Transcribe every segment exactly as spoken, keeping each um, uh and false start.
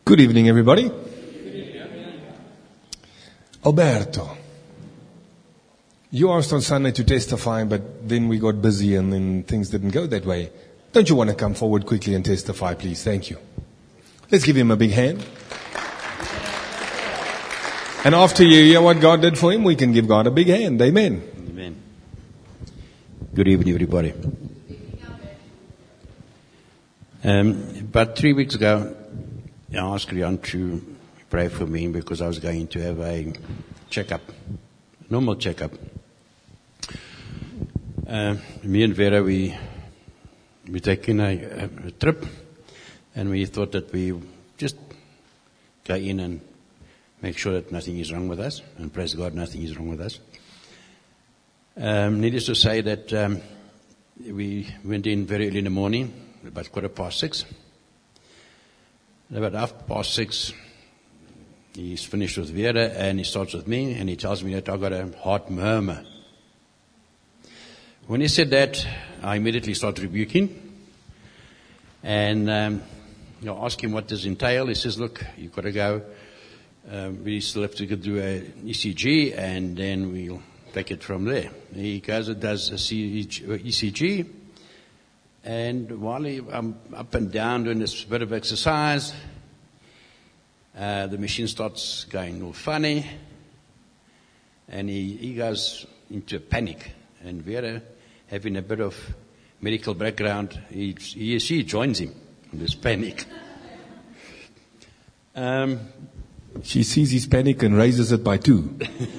Good evening, everybody. Alberto, you asked on Sunday to testify, but then we got busy and then things didn't go that way. Don't you want to come forward quickly and testify, please? Thank you. Let's give him a big hand. And after you hear what God did for him, we can give God a big hand. Amen. Amen. Good evening, everybody. Um, about three weeks ago, I asked Rian to pray for me because I was going to have a checkup, normal checkup. Uh, me and Vera, we we taking a, a trip, and we thought that we just go in and make sure that nothing is wrong with us, and praise God, nothing is wrong with us. Um, needless to say that um, we went in very early in the morning, about quarter past six. About half past six, he's finished with Vera and he starts with me and he tells me that I've got a heart murmur. When he said that, I immediately started rebuking. And um, I asked him what this entail. He says, look, you've got to go. Um, we still have to go do an E C G and then we'll take it from there. He goes and does a E C G. And while he, I'm up and down doing this bit of exercise, uh, the machine starts going all funny, and he, he goes into a panic. And Vera, having a bit of medical background, he, he she joins him in this panic. um, she sees his panic and raises it by two.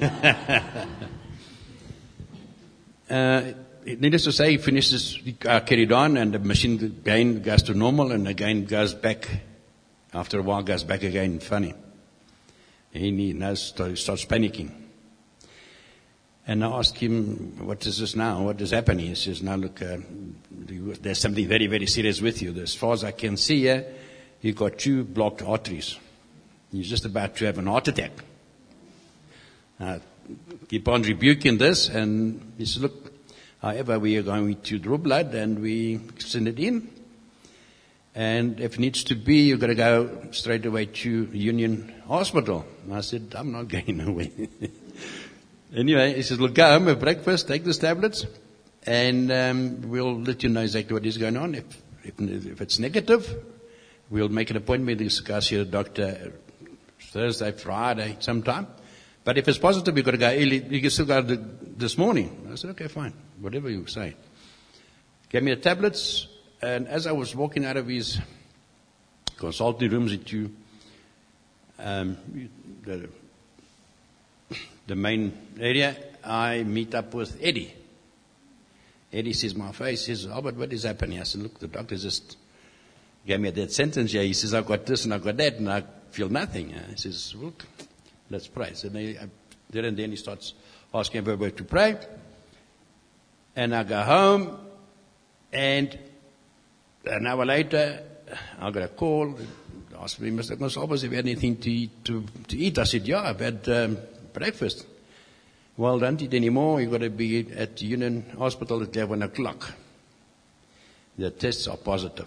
uh, Needless to say, he finishes, uh, carried on, and the machine again goes to normal, and again goes back, after a while goes back again funny. And he now starts panicking. And I asked him, what is this now? What is happening? He says, now look, uh, there's something very, very serious with you. As far as I can see here, you've got two blocked arteries. You're just about to have an heart attack. Uh, keep on rebuking this, and he says, look, however, we are going to draw blood and we send it in. And if it needs to be, you've got to go straight away to Union Hospital. And I said, I'm not going away. Anyway, he says, look, go home, have breakfast, take these tablets, and um, we'll let you know exactly what is going on. If, if, if it's negative, we'll make an appointment to go see the doctor Thursday, Friday, sometime. But if it's positive, you've got to go early. You can still go this morning. I said, okay, fine. Whatever you say. Gave me the tablets, and as I was walking out of his consulting rooms into um, the, the main area, I meet up with Eddie. Eddie sees my face. He says, Albert, what is happening? I said, look, the doctor just gave me that sentence here. He says, I've got this and I've got that, and I feel nothing. He says, look, let's pray. So then, there and then he starts asking everybody to pray. And I go home, and an hour later, I got a call. Asked me, Mister Gonsalves, have you had anything to eat? To, to eat? I said, yeah, I've had um, breakfast. Well, don't eat anymore. You've got to be at Union Hospital at eleven o'clock. The tests are positive.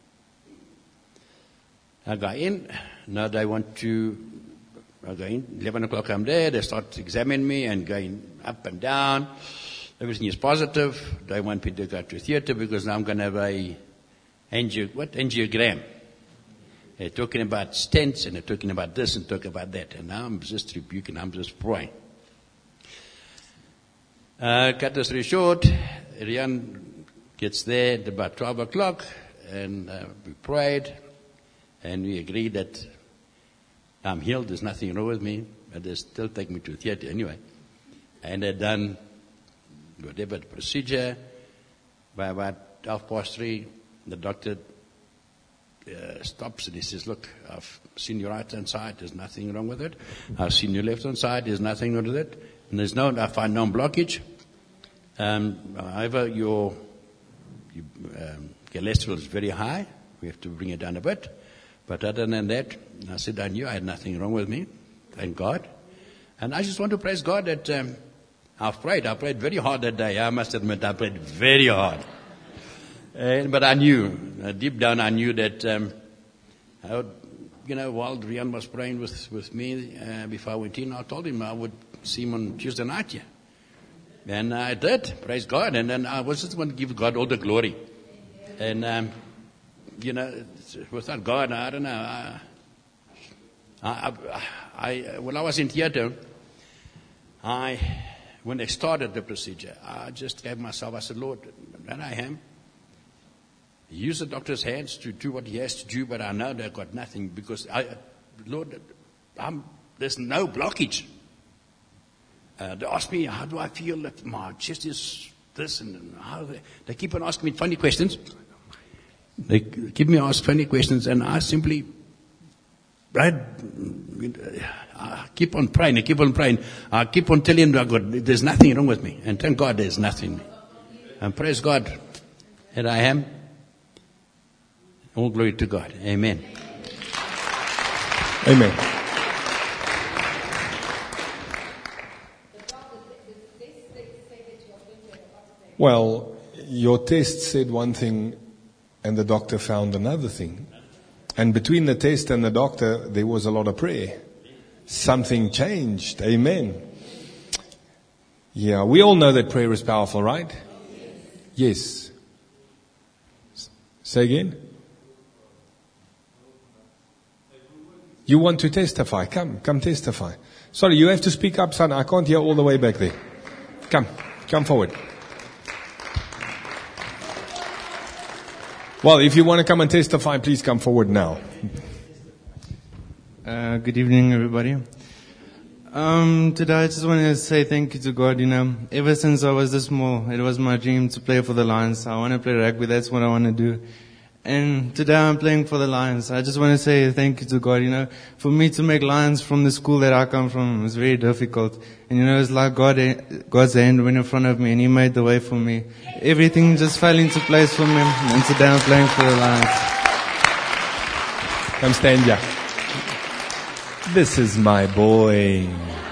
I go in. Now they want to... Again, eleven o'clock I'm there, they start examining me and going up and down. Everything is positive. They want me to go to theater because now I'm going to have a angio, what? angiogram. They're talking about stents and they're talking about this and talking about that. And now I'm just rebuking, I'm just praying. Uh, cut the story short, Rian gets there at about twelve o'clock and uh, we prayed and we agreed that I'm healed, there's nothing wrong with me, but they still take me to the theater anyway. And they've done whatever the procedure. By about half past three, the doctor uh, stops and he says, look, I've seen your right hand side, there's nothing wrong with it. I've seen your left hand side, there's nothing wrong with it. And there's no, I find no blockage. Um, however, your, your um, cholesterol is very high. We have to bring it down a bit. But other than that, I said, I knew I had nothing wrong with me. Thank God. And I just want to praise God that um, I've prayed. I prayed very hard that day. I must admit, I prayed very hard. Uh, but I knew, uh, deep down I knew that um, I would, you know, while Rian was praying with, with me uh, before I went in, I told him I would see him on Tuesday night here. And I did, praise God. And then I was just going to give God all the glory. And, um, you know, without God, I don't know. I, I, I, when I was in theater, I, when they started the procedure, I just gave myself, I said, Lord, there I am. Use the doctor's hands to do what he has to do, but I know they've got nothing because, I, Lord, I'm, there's no blockage. Uh, they ask me, how do I feel that my chest is this and, and how they, they keep on asking me funny questions. They keep me ask funny questions and I simply, I, I keep on praying, I keep on praying. I keep on telling them, God, there's nothing wrong with me. And thank God there's nothing. And praise God that I am. All glory to God. Amen. Amen. Well, your test said one thing and the doctor found another thing. And between the test and the doctor, there was a lot of prayer. Something changed. Amen. Yeah, we all know that prayer is powerful, right? Yes. Say again. You want to testify? Come, come testify. Sorry, you have to speak up, son. I can't hear all the way back there. Come, come forward. Well, if you want to come and testify, please come forward now. Uh, good evening, everybody. Um, today I just want to say thank you to God. You know, ever since I was this small, it was my dream to play for the Lions. I want to play rugby. That's what I want to do. And today I'm playing for the Lions. I just want to say thank you to God. You know, for me to make Lions from the school that I come from was very difficult. And you know, it's like God, God's hand went in front of me and He made the way for me. Everything just fell into place for me. And today I'm playing for the Lions. Come stand here. This is my boy.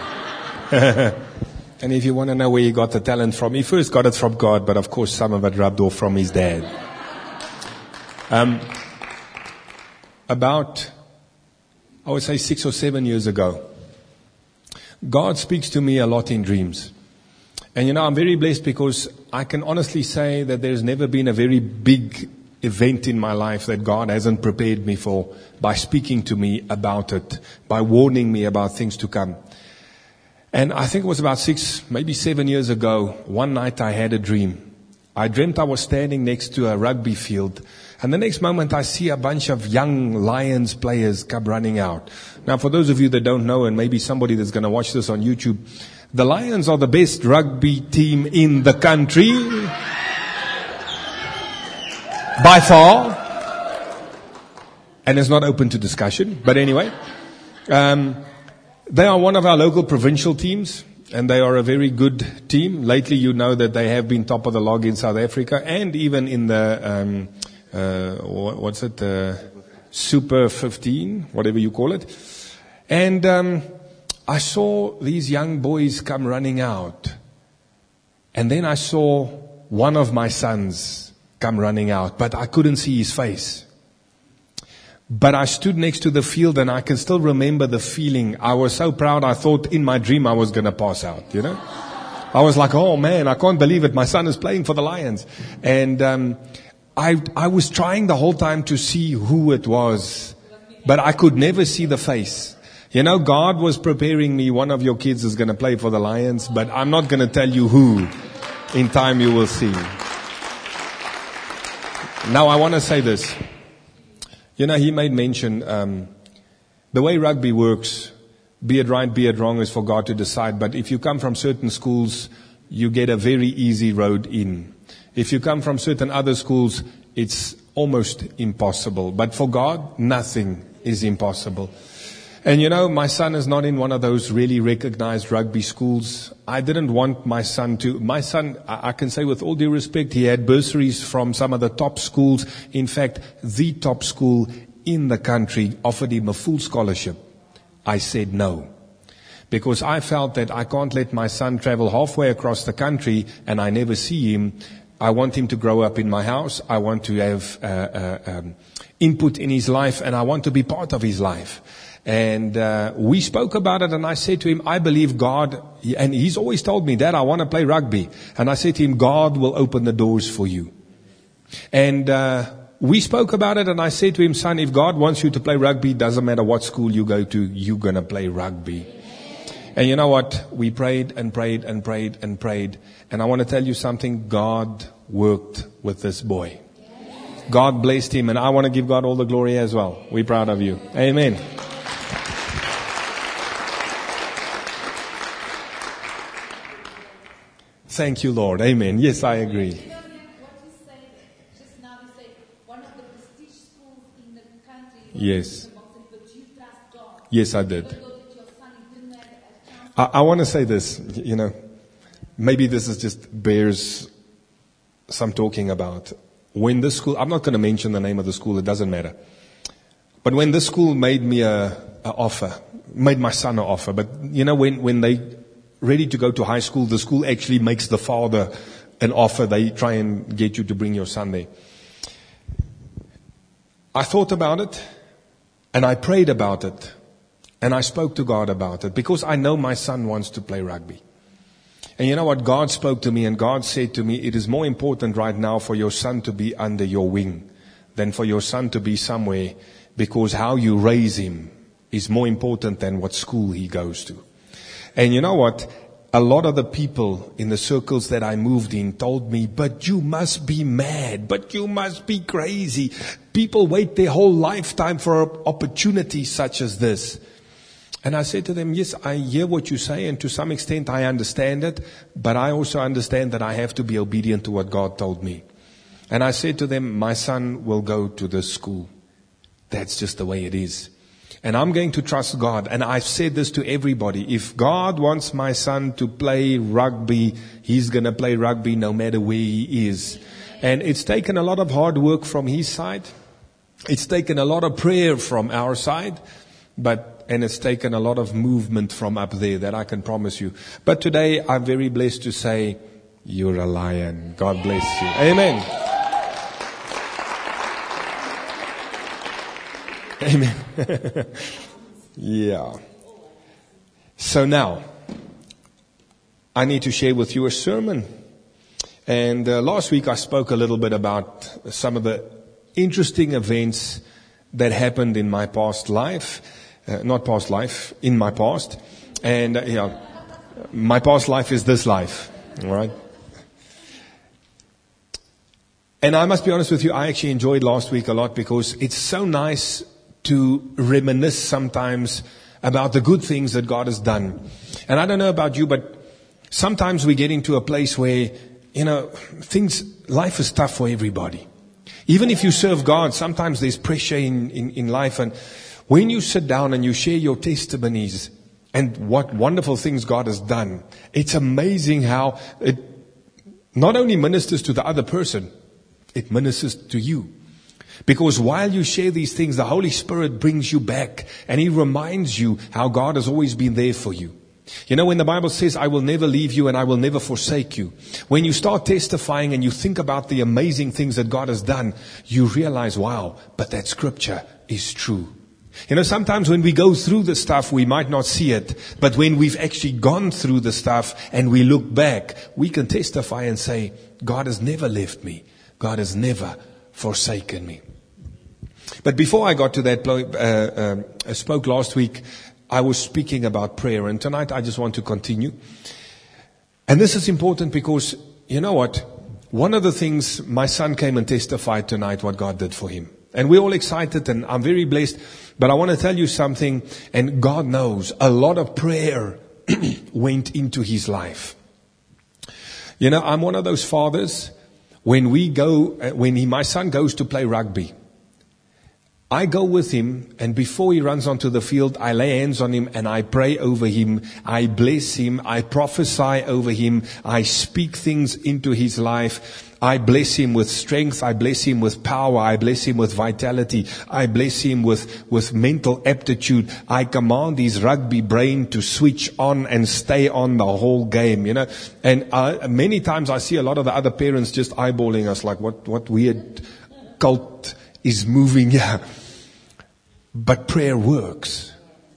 And if you want to know where he got the talent from, he first got it from God, but of course some of it rubbed off from his dad. Um, about, I would say six or seven years ago, God speaks to me a lot in dreams. And you know, I'm very blessed because I can honestly say that there's never been a very big event in my life that God hasn't prepared me for by speaking to me about it, by warning me about things to come. And I think it was about six, maybe seven years ago, one night I had a dream. I dreamt I was standing next to a rugby field. And the next moment I see a bunch of young Lions players come running out. Now for those of you that don't know, and maybe somebody that's going to watch this on YouTube, the Lions are the best rugby team in the country. By far. And it's not open to discussion. But anyway, um, they are one of our local provincial teams. And they are a very good team. Lately you know that they have been top of the log in South Africa and even in the... Um, Uh, what's it, uh, Super fifteen, whatever you call it. And um, I saw these young boys come running out. And then I saw one of my sons come running out, but I couldn't see his face. But I stood next to the field and I can still remember the feeling. I was so proud, I thought in my dream I was going to pass out, you know. I was like, oh man, I can't believe it. My son is playing for the Lions. And... Um, I, I was trying the whole time to see who it was, but I could never see the face. You know, God was preparing me. One of your kids is going to play for the Lions, but I'm not going to tell you who. In time you will see. Now I want to say this. You know, he made mention, um, the way rugby works, be it right, be it wrong, is for God to decide. But if you come from certain schools, you get a very easy road in. If you come from certain other schools, it's almost impossible. But for God, nothing is impossible. And you know, my son is not in one of those really recognized rugby schools. I didn't want my son to, my son, I can say with all due respect, he had bursaries from some of the top schools. In fact, the top school in the country offered him a full scholarship. I said no. Because I felt that I can't let my son travel halfway across the country and I never see him. I want him to grow up in my house. I want to have uh, uh, um, input in his life, and I want to be part of his life. And uh, we spoke about it, and I said to him, I believe God, and he's always told me, Dad, I want to play rugby. And I said to him, God will open the doors for you. And uh, we spoke about it, and I said to him, son, if God wants you to play rugby, doesn't matter what school you go to, you're going to play rugby. And you know what? We prayed and prayed and prayed and prayed. And I want to tell you something. God worked with this boy. God blessed him. And I want to give God all the glory as well. We're proud of you. Amen. Thank you, Lord. Amen. Yes, I agree. You know, what you say just now, you say one of the prestige schools in the country. Yes. But you trust God. Yes, I did. I, I want to say this, you know, maybe this is just bears some talking about. When this school, I'm not going to mention the name of the school, it doesn't matter. But when this school made me a, a offer, made my son an offer, but you know, when, when they ready to go to high school, the school actually makes the father an offer. They try and get you to bring your son there. I thought about it, and I prayed about it. And I spoke to God about it because I know my son wants to play rugby. And you know what? God spoke to me and God said to me, it is more important right now for your son to be under your wing than for your son to be somewhere, because how you raise him is more important than what school he goes to. And you know what? A lot of the people in the circles that I moved in told me, but you must be mad, but you must be crazy. People wait their whole lifetime for opportunities such as this. And I said to them, yes, I hear what you say, and to some extent I understand it, but I also understand that I have to be obedient to what God told me. And I said to them, my son will go to this school. That's just the way it is. And I'm going to trust God. And I've said this to everybody. If God wants my son to play rugby, he's going to play rugby no matter where he is. And it's taken a lot of hard work from his side. It's taken a lot of prayer from our side. But And it's taken a lot of movement from up there, that I can promise you. But today, I'm very blessed to say, you're a lion. God bless you. Amen. Amen. Yeah. So now, I need to share with you a sermon. And uh, last week, I spoke a little bit about some of the interesting events that happened in my past life. Uh, not past life, in my past. And, uh, yeah, my past life is this life. All right. And I must be honest with you, I actually enjoyed last week a lot because it's so nice to reminisce sometimes about the good things that God has done. And I don't know about you, but sometimes we get into a place where, you know, things, life is tough for everybody. Even if you serve God, sometimes there's pressure in, in, in life. And when you sit down and you share your testimonies and what wonderful things God has done, it's amazing how it not only ministers to the other person, it ministers to you. Because while you share these things, the Holy Spirit brings you back and He reminds you how God has always been there for you. You know, when the Bible says, I will never leave you and I will never forsake you. When you start testifying and you think about the amazing things that God has done, you realize, wow, but that scripture is true. You know, sometimes when we go through the stuff, we might not see it. But when we've actually gone through the stuff and we look back, we can testify and say, God has never left me. God has never forsaken me. But before I got to that, uh, uh, I spoke last week, I was speaking about prayer. And tonight I just want to continue. And this is important because, you know what? One of the things, my son came and testified tonight what God did for him. And we're all excited and I'm very blessed. But I want to tell you something, and God knows a lot of prayer went into his life. You know, I'm one of those fathers, when we go, when he, my son goes to play rugby, I go with him, and before he runs onto the field, I lay hands on him and I pray over him. I bless him. I prophesy over him. I speak things into his life. I bless him with strength. I bless him with power. I bless him with vitality. I bless him with, with mental aptitude. I command his rugby brain to switch on and stay on the whole game, you know. And uh, many times I see a lot of the other parents just eyeballing us like, what, what weird cult is moving here. But prayer works.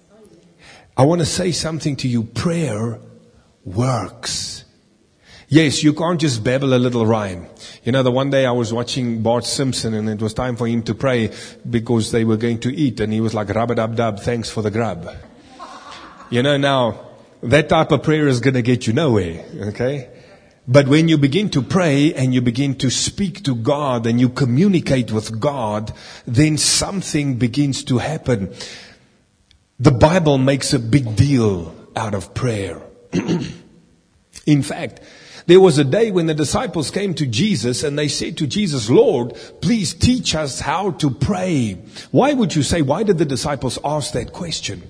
I want to say something to you. Prayer works. Yes, you can't just babble a little rhyme. You know, the one day I was watching Bart Simpson and it was time for him to pray because they were going to eat and he was like, rub-a-dub-dub, thanks for the grub. You know, now, that type of prayer is going to get you nowhere, okay? But when you begin to pray and you begin to speak to God and you communicate with God, then something begins to happen. The Bible makes a big deal out of prayer. In fact, there was a day when the disciples came to Jesus and they said to Jesus, Lord, please teach us how to pray. Why would you say, why did the disciples ask that question?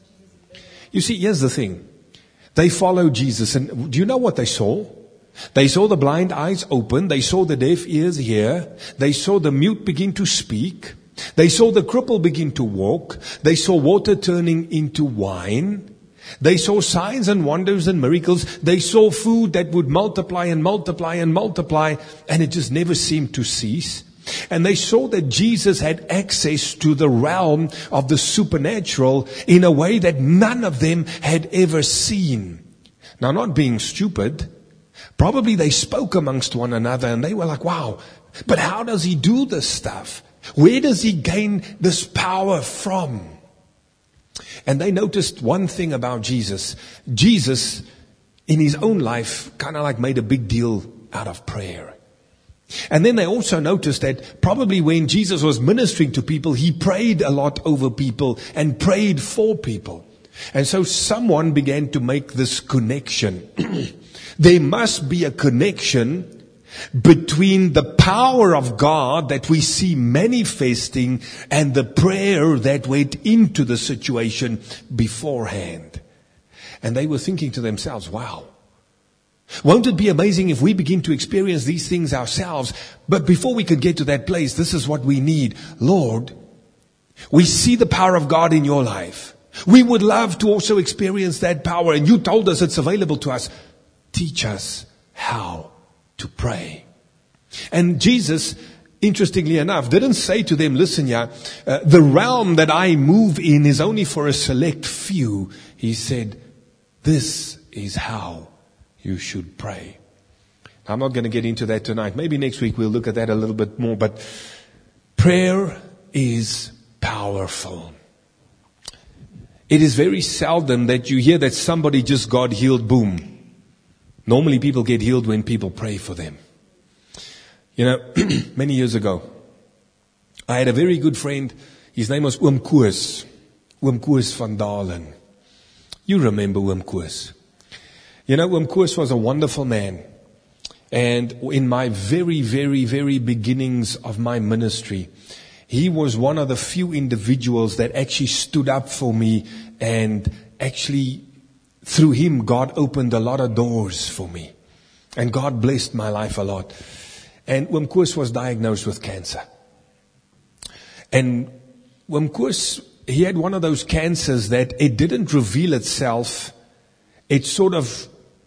You see, here's the thing. They followed Jesus and do you know what they saw? They saw the blind eyes open. They saw the deaf ears hear. They saw the mute begin to speak. They saw the cripple begin to walk. They saw water turning into wine. They saw signs and wonders and miracles. They saw food that would multiply and multiply and multiply, and it just never seemed to cease. And they saw that Jesus had access to the realm of the supernatural in a way that none of them had ever seen. Now, not being stupid, probably they spoke amongst one another and they were like, wow, but how does he do this stuff? Where does he gain this power from? And they noticed one thing about Jesus. Jesus, in his own life, kind of like made a big deal out of prayer. And then they also noticed that probably when Jesus was ministering to people, he prayed a lot over people and prayed for people. And so someone began to make this connection. There must be a connection between the power of God that we see manifesting and the prayer that went into the situation beforehand. And they were thinking to themselves, wow, won't it be amazing if we begin to experience these things ourselves? But before we could get to that place, this is what we need. Lord, we see the power of God in your life. We would love to also experience that power. And you told us it's available to us. Teach us how to pray. And Jesus, interestingly enough, didn't say to them, listen, yeah, uh, the realm that I move in is only for a select few. He said, this is how you should pray. I'm not going to get into that tonight. Maybe next week we'll look at that a little bit more. But prayer is powerful. It is very seldom that you hear that somebody just got healed, boom. Normally people get healed when people pray for them. You know, many years ago, I had a very good friend. His name was Oom Koos. Oom Koos van Dalen. You remember Oom Koos. You know, Oom Koos was a wonderful man. And in my very, very, very beginnings of my ministry, he was one of the few individuals that actually stood up for me, and actually through him, God opened a lot of doors for me. And God blessed my life a lot. And Oom Koos was diagnosed with cancer. And Oom Koos, he had one of those cancers that it didn't reveal itself. It sort of,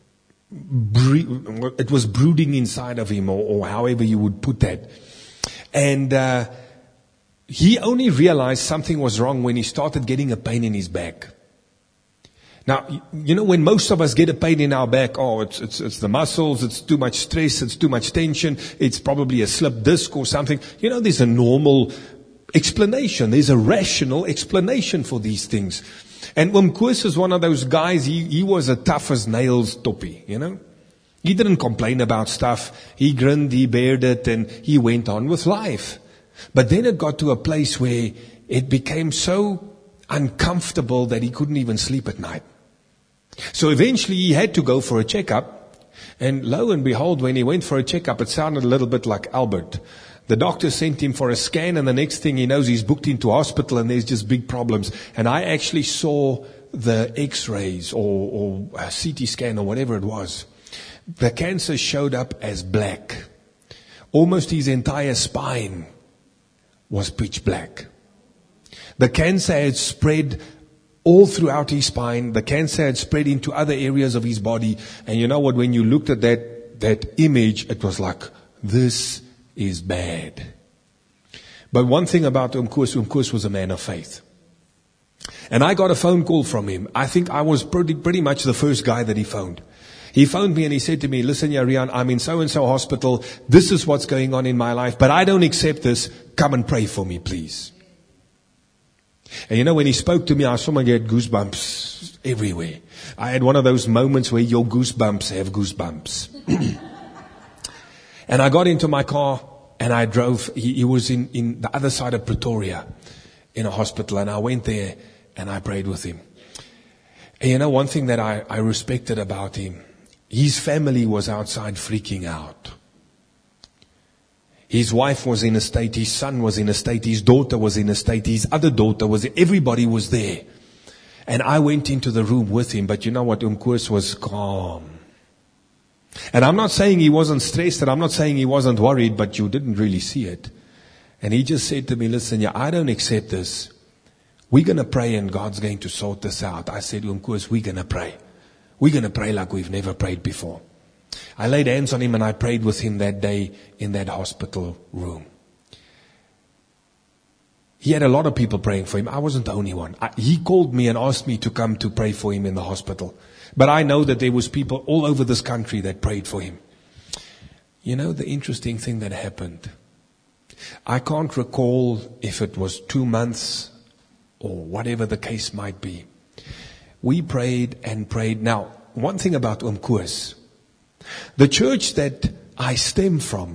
bre- it was brooding inside of him, or, or however you would put that. And uh, he only realized something was wrong when he started getting a pain in his back. Now, you know, when most of us get a pain in our back, oh, it's, it's, it's the muscles, it's too much stress, it's too much tension, it's probably a slip disc or something. You know, there's a normal explanation. There's a rational explanation for these things. And Oom Koos is one of those guys, he, he was a tough as nails toppie, you know. He didn't complain about stuff. He grinned, he bared it, and he went on with life. But then it got to a place where it became so uncomfortable that he couldn't even sleep at night. So eventually he had to go for a checkup. And lo and behold, when he went for a checkup, it sounded a little bit like Albert. The doctor sent him for a scan, and the next thing he knows, he's booked into hospital and there's just big problems. And I actually saw the x-rays or, or a C T scan or whatever it was. The cancer showed up as black. Almost his entire spine was pitch black. The cancer had spread all throughout his spine. The cancer had spread into other areas of his body. And you know what? When you looked at that, that image, it was like, this is bad. But one thing about Umkoos, Umkoos was a man of faith. And I got a phone call from him. I think I was pretty, pretty much the first guy that he phoned. He phoned me and he said to me, listen, Rian, I'm in so-and-so hospital. This is what's going on in my life, but I don't accept this. Come and pray for me, please. And you know, when he spoke to me, I saw my get goosebumps everywhere. I had one of those moments where your goosebumps have goosebumps. And I got into my car and I drove. He, he was in, in the other side of Pretoria in a hospital, and I went there and I prayed with him. And you know, one thing that I, I respected about him, his family was outside freaking out. His wife was in a state, his son was in a state, his daughter was in a state, his other daughter was, everybody was there. And I went into the room with him, but you know what, Umkoos was calm. And I'm not saying he wasn't stressed, and I'm not saying he wasn't worried, but you didn't really see it. And he just said to me, listen, yeah, I don't accept this. We're going to pray and God's going to sort this out. I said, Umkoos, we're going to pray. We're going to pray like we've never prayed before. I laid hands on him and I prayed with him that day in that hospital room. He had a lot of people praying for him. I wasn't the only one. I, he called me and asked me to come to pray for him in the hospital. But I know that there was people all over this country that prayed for him. You know, the interesting thing that happened, I can't recall if it was two months or whatever the case might be. We prayed and prayed. Now, one thing about Umkoos, the church that I stem from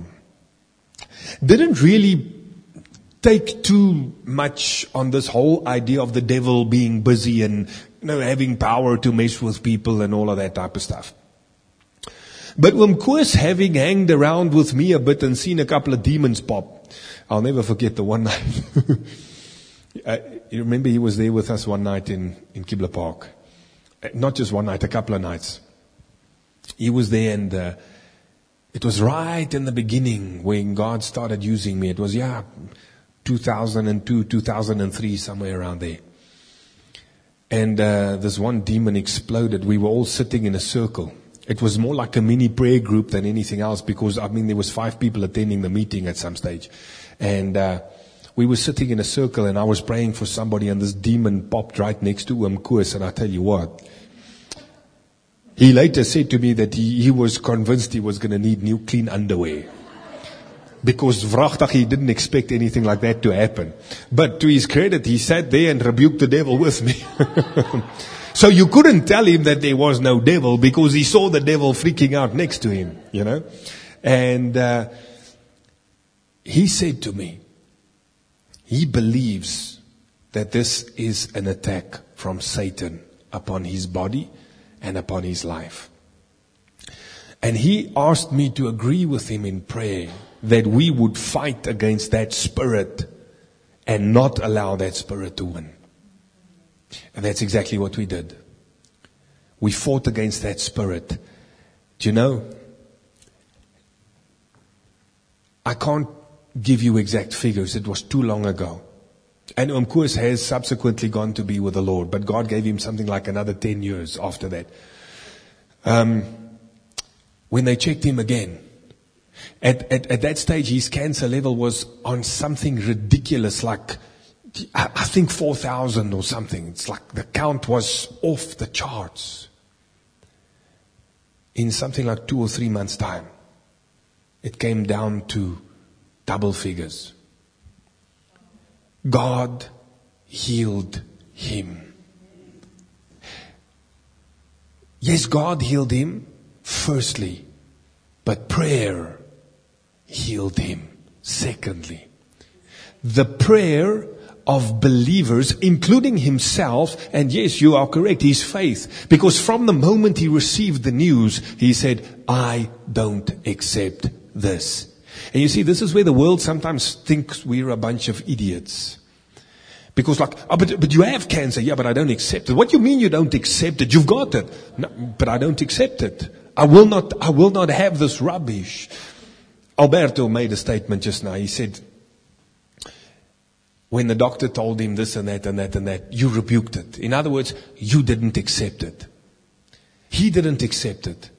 didn't really take too much on this whole idea of the devil being busy and, you know, having power to mess with people and all of that type of stuff. But Umkoos, having hanged around with me a bit and seen a couple of demons pop, I'll never forget the one night. uh, you remember he was there with us one night in, in Kibble Park. Uh, not just one night, a couple of nights. He was there, and uh, it was right in the beginning when God started using me. It was, yeah, two thousand two, two thousand three, somewhere around there. And uh, this one demon exploded. We were all sitting in a circle. It was more like a mini prayer group than anything else, because, I mean, there was five people attending the meeting at some stage. And uh, we were sitting in a circle, and I was praying for somebody, and this demon popped right next to Umkoos. And I tell you what, he later said to me that he, he was convinced he was going to need new clean underwear. Because vrachtig, he didn't expect anything like that to happen. But to his credit, he sat there and rebuked the devil with me. So you couldn't tell him that there was no devil, because he saw the devil freaking out next to him, you know. And uh, he said to me, he believes that this is an attack from Satan upon his body and upon his life. And he asked me to agree with him in prayer that we would fight against that spirit and not allow that spirit to win. And that's exactly what we did. We fought against that spirit. Do you know, I can't give you exact figures. It was too long ago. And Umkoos has subsequently gone to be with the Lord, but God gave him something like another ten years after that. Um, when they checked him again, at, at, at that stage, his cancer level was on something ridiculous, like, I, I think four thousand or something. It's like the count was off the charts. In something like two or three months' time, it came down to double figures. God healed him. Yes, God healed him, firstly, but prayer healed him, secondly. The prayer of believers, including himself, and yes, you are correct, his faith. Because from the moment he received the news, he said, I don't accept this. And you see, this is where the world sometimes thinks we're a bunch of idiots. Because like, oh, but, but you have cancer. Yeah, but I don't accept it. What do you mean you don't accept it? You've got it. No, but I don't accept it. I will not, I will not have this rubbish. Alberto made a statement just now. He said, when the doctor told him this and that and that and that, you rebuked it. In other words, you didn't accept it. He didn't accept it.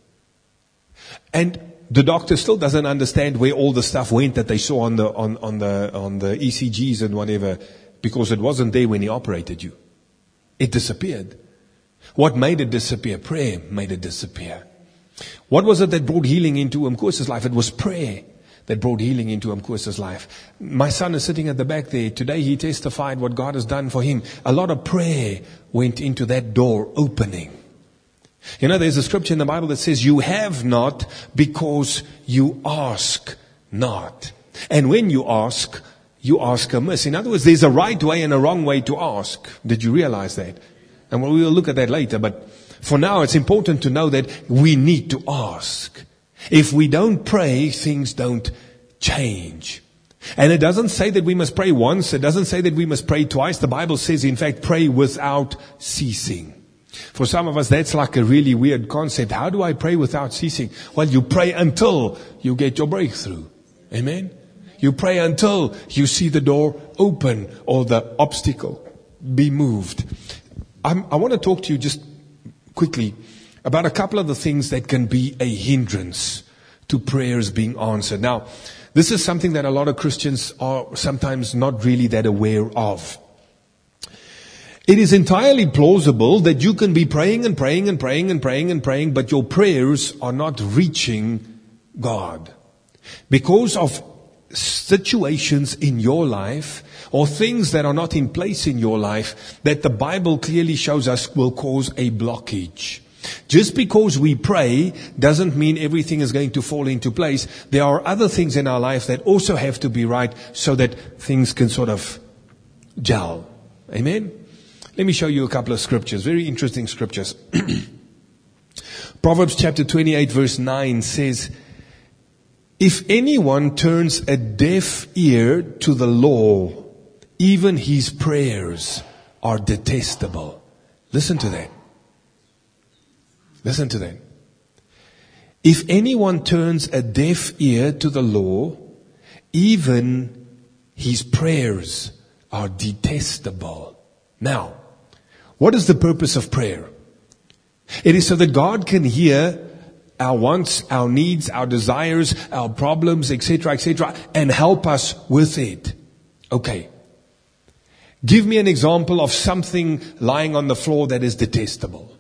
And the doctor still doesn't understand where all the stuff went that they saw on the, on, on the, on the E C Gs and whatever, because it wasn't there when he operated you. It disappeared. What made it disappear? Prayer made it disappear. What was it that brought healing into Umkhosa's life? It was prayer that brought healing into Umkhosa's life. My son is sitting at the back there. Today he testified what God has done for him. A lot of prayer went into that door opening. You know, there's a scripture in the Bible that says, you have not because you ask not. And when you ask, you ask amiss. In other words, there's a right way and a wrong way to ask. Did you realize that? And we will look at that later. But for now, it's important to know that we need to ask. If we don't pray, things don't change. And it doesn't say that we must pray once. It doesn't say that we must pray twice. The Bible says, in fact, pray without ceasing. For some of us, that's like a really weird concept. How do I pray without ceasing? Well, you pray until you get your breakthrough. Amen? You pray until you see the door open or the obstacle be moved. I'm, I want to talk to you just quickly about a couple of the things that can be a hindrance to prayers being answered. Now, this is something that a lot of Christians are sometimes not really that aware of. It is entirely plausible that you can be praying and praying and praying and praying and praying, but your prayers are not reaching God. Because of situations in your life or things that are not in place in your life that the Bible clearly shows us will cause a blockage. Just because we pray doesn't mean everything is going to fall into place. There are other things in our life that also have to be right so that things can sort of gel. Amen? Let me show you a couple of scriptures, very interesting scriptures. Proverbs chapter twenty-eight verse nine says, if anyone turns a deaf ear to the law, even his prayers are detestable. Listen to that. Listen to that. If anyone turns a deaf ear to the law, even his prayers are detestable. Now, what is the purpose of prayer? It is so that God can hear our wants, our needs, our desires, our problems, et cetera, et cetera, and help us with it. Okay. Give me an example of something lying on the floor that is detestable.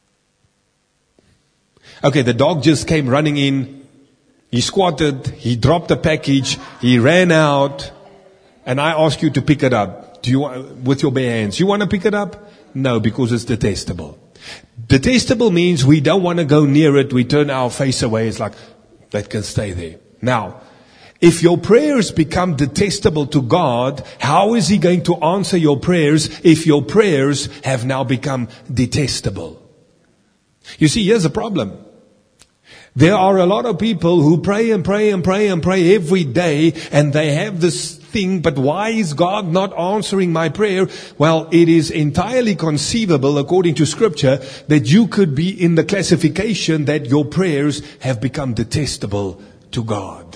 Okay, the dog just came running in. He squatted. He dropped the package. He ran out. And I ask you to pick it up. Do you want, with your bare hands? You want to pick it up? No, because it's detestable. Detestable means we don't want to go near it. We turn our face away. It's like, that can stay there. Now, if your prayers become detestable to God, how is He going to answer your prayers if your prayers have now become detestable? You see, here's the problem. There are a lot of people who pray and pray and pray and pray every day, and they have this thing, but why is God not answering my prayer? Well, it is entirely conceivable, according to Scripture, that you could be in the classification that your prayers have become detestable to God.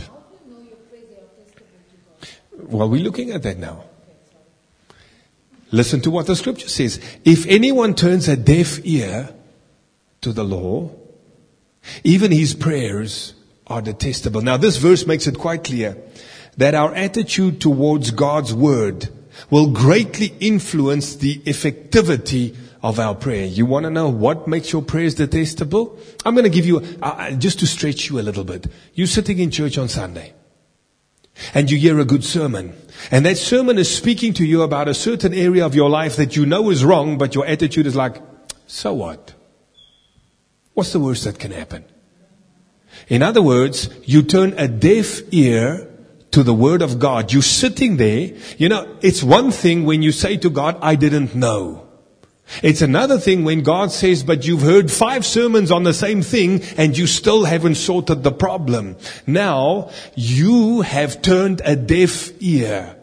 Well, we're looking at that now. Listen to what the Scripture says. If anyone turns a deaf ear to the law, even his prayers are detestable. Now, this verse makes it quite clear that our attitude towards God's Word will greatly influence the effectivity of our prayer. You want to know what makes your prayers detestable? I'm going to give you, uh, just to stretch you a little bit. You're sitting in church on Sunday, and you hear a good sermon. And that sermon is speaking to you about a certain area of your life that you know is wrong, but your attitude is like, so what? What's the worst that can happen? In other words, you turn a deaf ear to the Word of God. You're sitting there. You know, it's one thing when you say to God, I didn't know. It's another thing when God says, but you've heard five sermons on the same thing and you still haven't sorted the problem. Now, you have turned a deaf ear.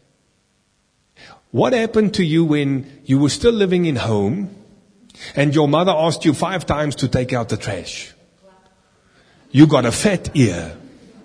What happened to you when you were still living in home and your mother asked you five times to take out the trash? You got a fat ear.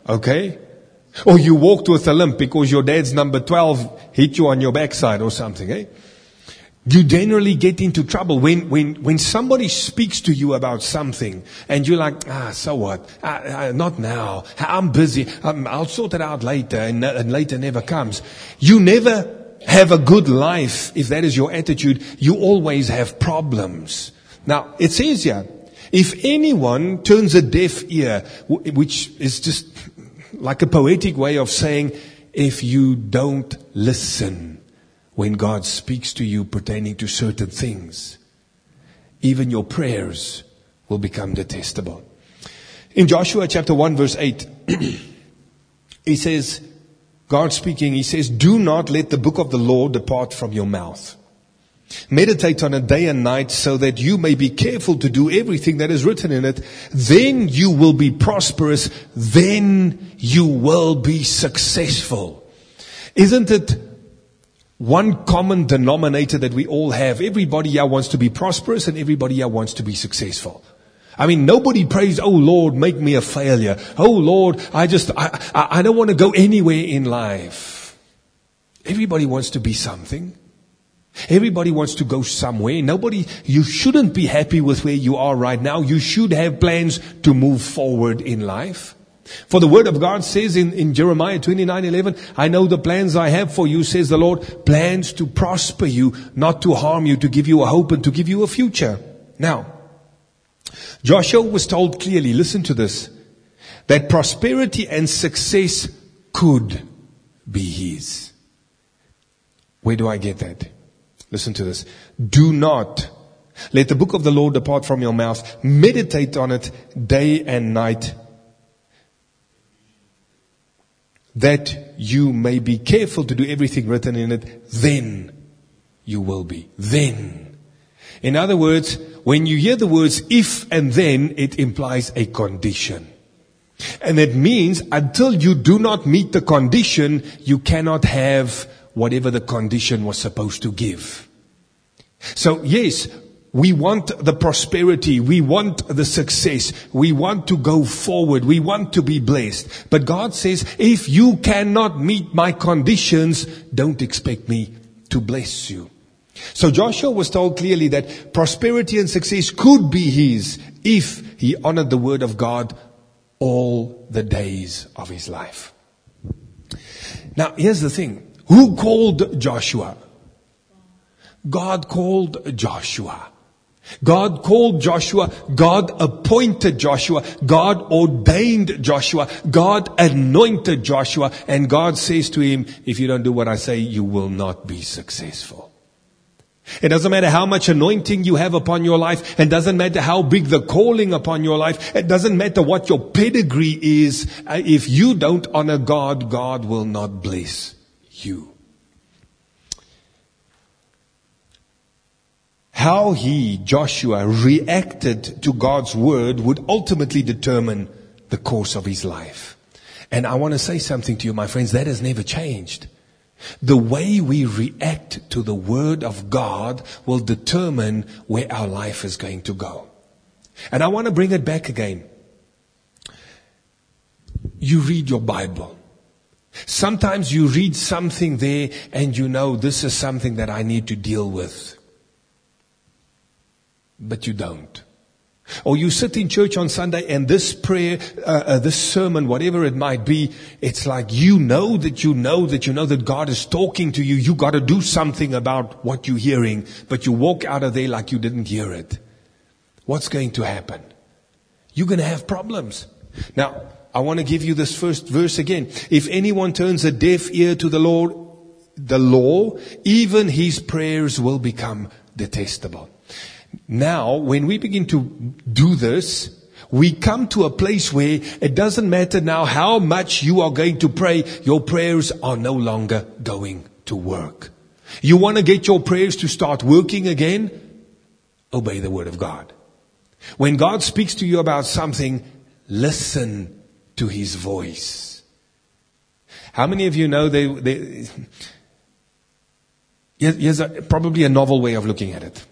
Okay? Or you walked with a limp because your dad's number twelve hit you on your backside or something, eh? You generally get into trouble when, when, when somebody speaks to you about something and you're like, ah, so what? Ah, ah, not now. I'm busy. Um, I'll sort it out later, and, and later never comes. You never have a good life if that is your attitude. You always have problems. Now, it says here, if anyone turns a deaf ear, which is just like a poetic way of saying, if you don't listen when God speaks to you pertaining to certain things, even your prayers will become detestable. In Joshua chapter one verse eight, he says, God speaking, he says, do not let the book of the law depart from your mouth. Meditate on it day and night so that you may be careful to do everything that is written in it. Then you will be prosperous. Then you will be successful. Isn't it one common denominator that we all have? Everybody here wants to be prosperous and everybody here wants to be successful. I mean, nobody prays, oh Lord, make me a failure. Oh Lord, I just, I, I, I don't want to go anywhere in life. Everybody wants to be something. Everybody wants to go somewhere. Nobody, you shouldn't be happy with where you are right now. You should have plans to move forward in life. For the word of God says in, in Jeremiah twenty-nine eleven, I know the plans I have for you, says the Lord, plans to prosper you, not to harm you, to give you a hope and to give you a future. Now, Joshua was told clearly, listen to this, that prosperity and success could be his. Where do I get that? Listen to this. Do not let the book of the law depart from your mouth. Meditate on it day and night, that you may be careful to do everything written in it. Then you will be. Then. In other words, when you hear the words if and then, it implies a condition. And it means until you do not meet the condition, you cannot have whatever the condition was supposed to give. So yes, we want the prosperity, we want the success, we want to go forward, we want to be blessed. But God says, if you cannot meet my conditions, don't expect me to bless you. So Joshua was told clearly that prosperity and success could be his if he honored the word of God all the days of his life. Now, here's the thing. Who called Joshua? God called Joshua. God called Joshua. God appointed Joshua. God ordained Joshua. God anointed Joshua. And God says to him, if you don't do what I say, you will not be successful. It doesn't matter how much anointing you have upon your life. It doesn't matter how big the calling upon your life. It doesn't matter what your pedigree is. If you don't honor God, God will not bless you. How he, Joshua, reacted to God's word would ultimately determine the course of his life. And I want to say something to you, my friends, that has never changed. The way we react to the word of God will determine where our life is going to go. And I want to bring it back again. You read your Bible. Sometimes you read something there and you know this is something that I need to deal with. But you don't. Or you sit in church on Sunday and this prayer, uh, uh, this sermon, whatever it might be, it's like you know that you know that you know that God is talking to you. You got to do something about what you're hearing, but you walk out of there like you didn't hear it. What's going to happen? You're going to have problems. Now, I want to give you this first verse again. If anyone turns a deaf ear to the Lord, the law, even his prayers will become detestable. Now, when we begin to do this, we come to a place where it doesn't matter now how much you are going to pray. Your prayers are no longer going to work. You want to get your prayers to start working again? Obey the word of God. When God speaks to you about something, listen to his voice. How many of you know they, they here's a, probably a novel way of looking at it.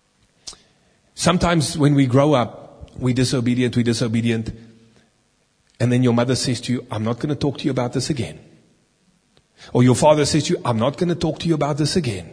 Sometimes when we grow up, we're disobedient, we're disobedient. And then your mother says to you, I'm not going to talk to you about this again. Or your father says to you, I'm not going to talk to you about this again.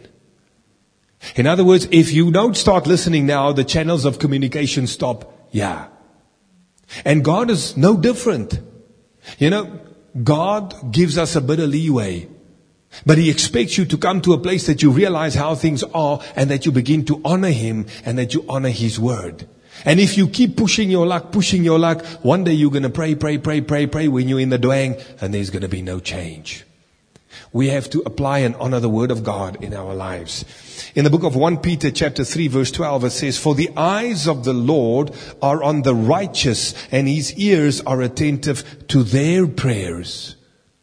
In other words, if you don't start listening now, the channels of communication stop. Yeah. And God is no different. You know, God gives us a bit of leeway. But He expects you to come to a place that you realize how things are and that you begin to honor Him and that you honor His word. And if you keep pushing your luck, pushing your luck, one day you're going to pray, pray, pray, pray, pray when you're in the dwang and there's going to be no change. We have to apply and honor the word of God in our lives. In the book of First Peter chapter three verse twelve it says, For the eyes of the Lord are on the righteous and His ears are attentive to their prayers.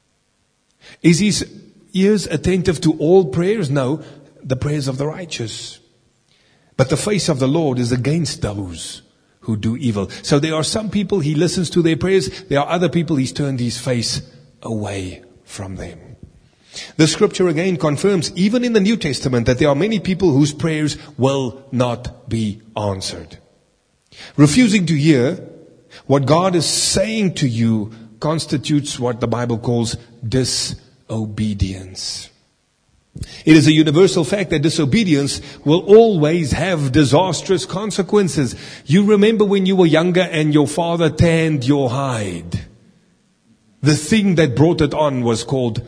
Is His ears attentive to all prayers? No, the prayers of the righteous. But the face of the Lord is against those who do evil. So there are some people He listens to their prayers. There are other people He's turned His face away from them. The scripture again confirms, even in the New Testament, that there are many people whose prayers will not be answered. Refusing to hear what God is saying to you constitutes what the Bible calls disobedience. It is a universal fact that disobedience will always have disastrous consequences. You remember when you were younger and your father tanned your hide. The thing that brought it on was called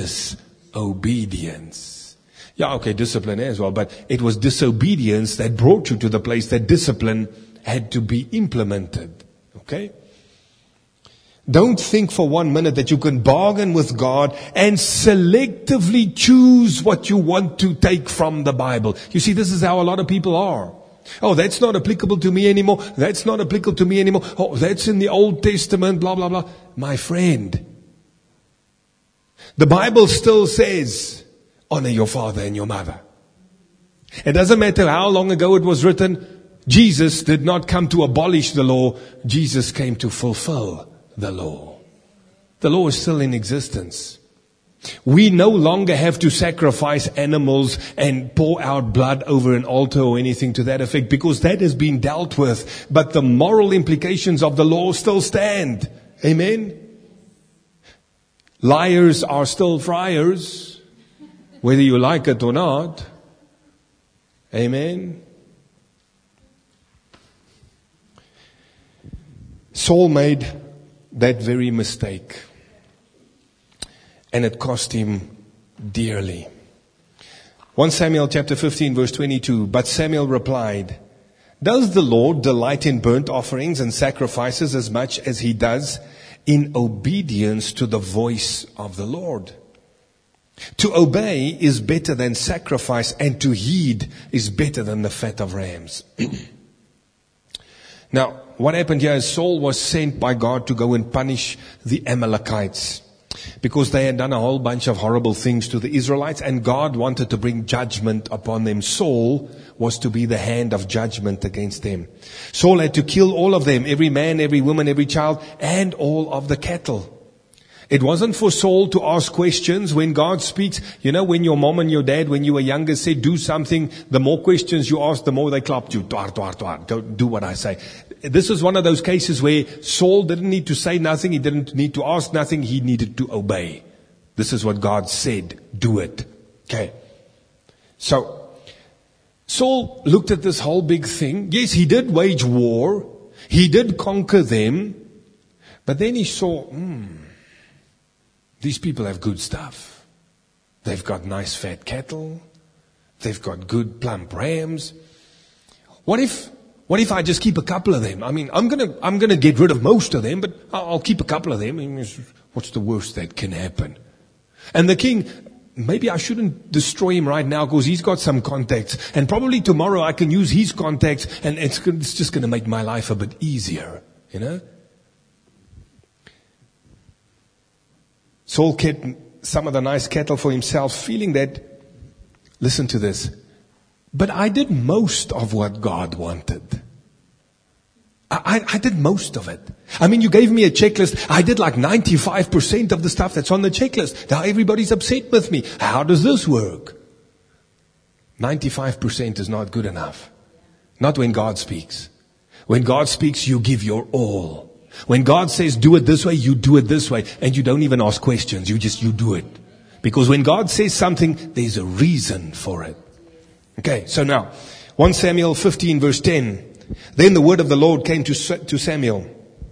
disobedience. Yeah, okay, discipline as well, but it was disobedience that brought you to the place that discipline had to be implemented. Okay? Don't think for one minute that you can bargain with God and selectively choose what you want to take from the Bible. You see, this is how a lot of people are. Oh, that's not applicable to me anymore. That's not applicable to me anymore. Oh, that's in the Old Testament, blah, blah, blah. My friend, the Bible still says, honor your father and your mother. It doesn't matter how long ago it was written. Jesus did not come to abolish the law. Jesus came to fulfill the law. The law is still in existence. We no longer have to sacrifice animals and pour out blood over an altar or anything to that effect, because that has been dealt with. But the moral implications of the law still stand. Amen? Liars are still friars, whether you like it or not. Amen? Saul made that very mistake. And it cost him dearly. First Samuel chapter fifteen verse twenty-two. But Samuel replied, Does the Lord delight in burnt offerings and sacrifices as much as He does in obedience to the voice of the Lord? To obey is better than sacrifice, and to heed is better than the fat of rams. Now, what happened here is Saul was sent by God to go and punish the Amalekites, because they had done a whole bunch of horrible things to the Israelites, and God wanted to bring judgment upon them. Saul was to be the hand of judgment against them. Saul had to kill all of them, every man, every woman, every child, and all of the cattle. It wasn't for Saul to ask questions when God speaks. You know, when your mom and your dad, when you were younger, said do something, the more questions you asked, the more they clapped you. Twar, twar, twar. Don't do what I say. This is one of those cases where Saul didn't need to say nothing. He didn't need to ask nothing. He needed to obey. This is what God said. Do it. Okay. So, Saul looked at this whole big thing. Yes, he did wage war. He did conquer them. But then he saw, hmm, these people have good stuff. They've got nice fat cattle. They've got good plump rams. What if, what if I just keep a couple of them? I mean, I'm gonna, I'm gonna get rid of most of them, but I'll, I'll keep a couple of them. I mean, what's the worst that can happen? And the king, maybe I shouldn't destroy him right now because he's got some contacts. And probably tomorrow I can use his contacts, and it's, it's just gonna make my life a bit easier, you know? Saul kept some of the nice cattle for himself, feeling that, listen to this, but I did most of what God wanted. I, I, I did most of it. I mean, you gave me a checklist. I did like ninety-five percent of the stuff that's on the checklist. Now everybody's upset with me. How does this work? ninety-five percent is not good enough. Not when God speaks. When God speaks, you give your all. When God says do it this way, you do it this way. And you don't even ask questions. You just, you do it. Because when God says something, there's a reason for it. Okay, so now, First Samuel fifteen verse ten. Then the word of the Lord came to, to Samuel.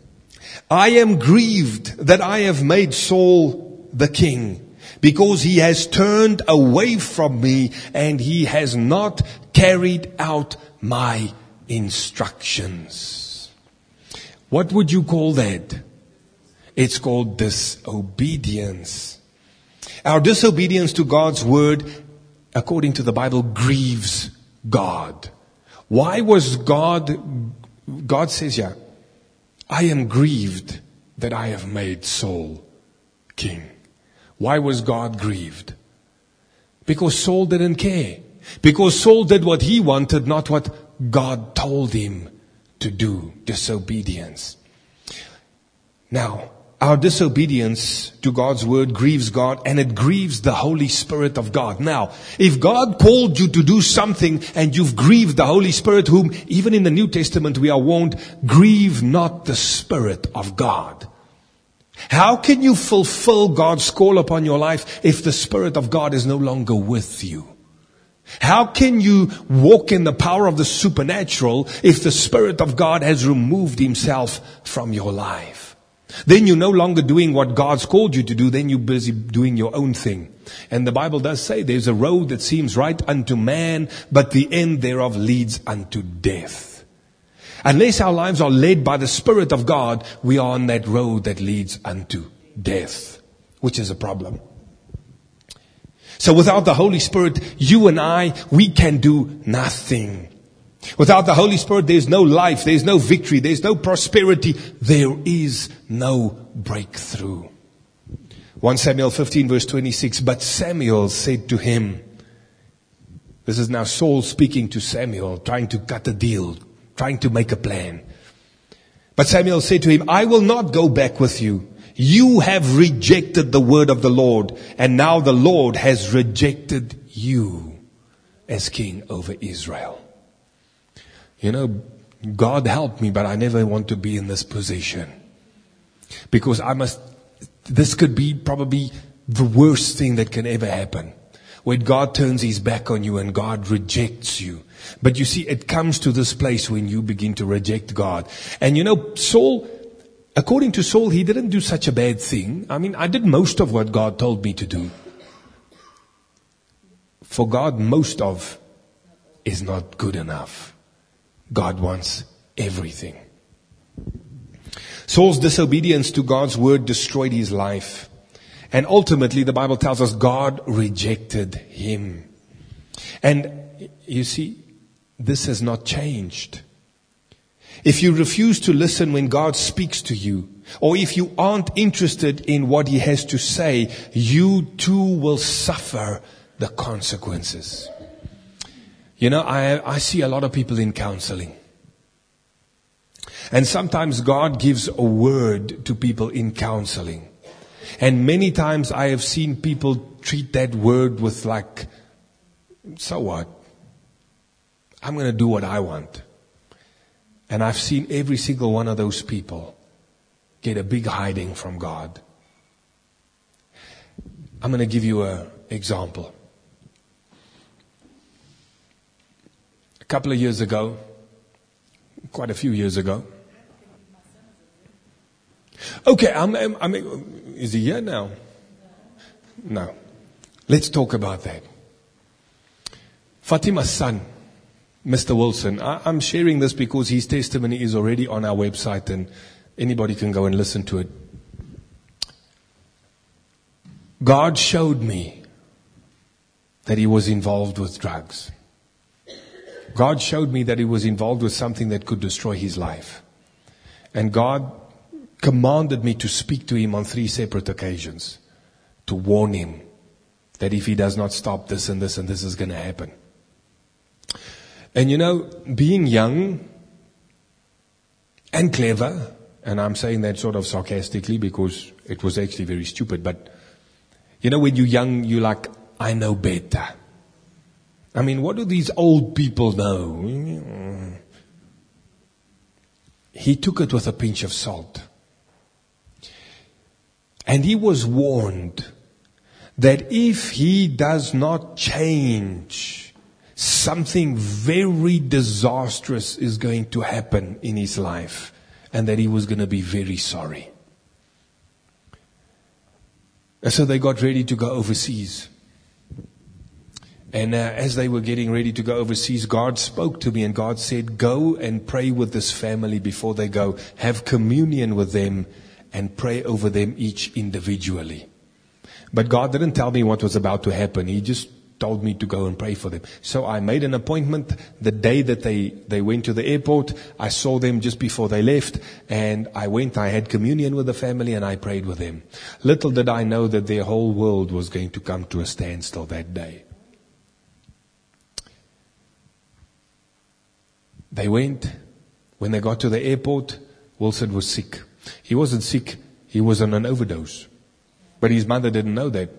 I am grieved that I have made Saul the king, because he has turned away from me and he has not carried out my instructions. What would you call that? It's called disobedience. Our disobedience to God's word, according to the Bible, grieves God. Why was God, God says here, I am grieved that I have made Saul king. Why was God grieved? Because Saul didn't care. Because Saul did what he wanted, not what God told him to do. Disobedience. Now, our disobedience to God's word grieves God, and it grieves the Holy Spirit of God. Now, if God called you to do something and you've grieved the Holy Spirit, whom even in the New Testament we are warned, grieve not the Spirit of God. How can you fulfill God's call upon your life if the Spirit of God is no longer with you? How can you walk in the power of the supernatural if the Spirit of God has removed Himself from your life? Then you're no longer doing what God's called you to do. Then you're busy doing your own thing. And the Bible does say there's a road that seems right unto man, but the end thereof leads unto death. Unless our lives are led by the Spirit of God, we are on that road that leads unto death, which is a problem. So without the Holy Spirit, you and I, we can do nothing. Without the Holy Spirit, there's no life, there's no victory, there's no prosperity, there is no breakthrough. First Samuel fifteen verse twenty-six, but Samuel said to him, this is now Saul speaking to Samuel, trying to cut a deal, trying to make a plan. But Samuel said to him, I will not go back with you. You have rejected the word of the Lord, and now the Lord has rejected you as king over Israel. You know, God help me, but I never want to be in this position. Because I must, this could be probably the worst thing that can ever happen. When God turns His back on you and God rejects you. But you see, it comes to this place when you begin to reject God. And you know, Saul, according to Saul, he didn't do such a bad thing. I mean, I did most of what God told me to do. For God, most of is not good enough. God wants everything. Saul's disobedience to God's word destroyed his life. And ultimately, the Bible tells us God rejected him. And you see, this has not changed. If you refuse to listen when God speaks to you, or if you aren't interested in what He has to say, you too will suffer the consequences. You know, I, I see a lot of people in counseling. And sometimes God gives a word to people in counseling. And many times I have seen people treat that word with like, so what? I'm going to do what I want. And I've seen every single one of those people get a big hiding from God. I'm going to give you an example. A couple of years ago, quite a few years ago. Okay, I'm, I'm, I'm, is he here now? No. Let's talk about that. Fatima's son, Mister Wilson. I, I'm sharing this because his testimony is already on our website and anybody can go and listen to it. God showed me that he was involved with drugs. God showed me that he was involved with something that could destroy his life. And God commanded me to speak to him on three separate occasions to warn him that if he does not stop, this and this and this is going to happen. And you know, being young and clever, and I'm saying that sort of sarcastically because it was actually very stupid, but you know, when you're young, you're like, I know better. I mean, what do these old people know? he took it with a pinch of salt. And he was warned that if he does not change, something very disastrous is going to happen in his life, and that he was going to be very sorry. And so they got ready to go overseas. And uh, as they were getting ready to go overseas, God spoke to me, and God said, go and pray with this family before they go. Have communion with them and pray over them each individually. But God didn't tell me what was about to happen. He just told me to go and pray for them. So I made an appointment the day that they, they went to the airport. I saw them just before they left, and I went, I had communion with the family, and I prayed with them. Little did I know that their whole world was going to come to a standstill that day. They went. When they got to the airport, Wilson was sick. He wasn't sick. He was on an overdose. But his mother didn't know that.